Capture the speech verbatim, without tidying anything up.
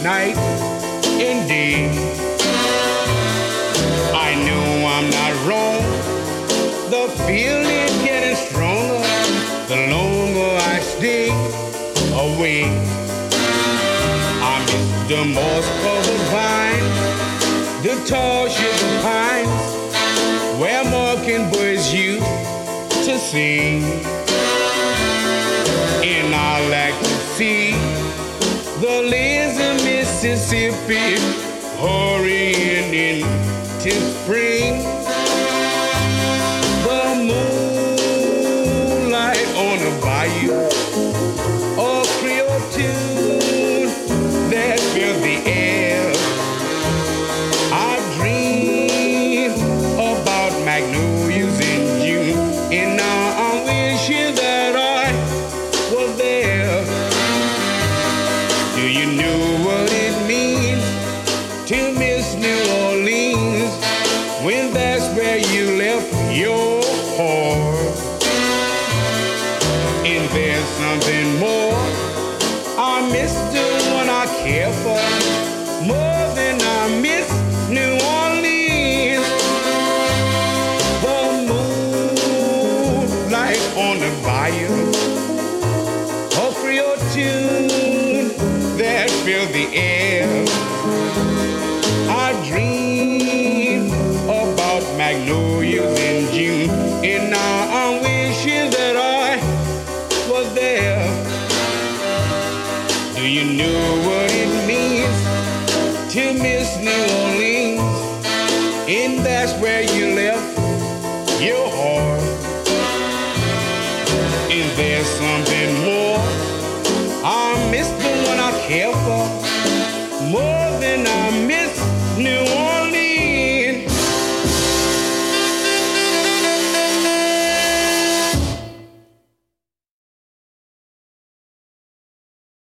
night and day. I know I'm not wrong. The feeling getting stronger the longer I stay away. I miss the moss covered vine, the tall sugar pines, where mockingbirds used to sing. And I like to see the lazy Mississippi hurrying into spring. The moonlight on the bayou, a Creole tune that fills the air. I dream about magnolias in June, and now I'm wishing that I was there. Do you know what it means to miss New Orleans when that's where you left your heart? And there's something more. I miss the one I care for more than I miss New Orleans. The moonlight on the bayou, a Creole tune that fills the air. I dream about magnolias in June, and now I'm wishing that I was there. Do you know what it means to miss New Orleans? And that's where you left your heart. And there's something more. I miss the one I care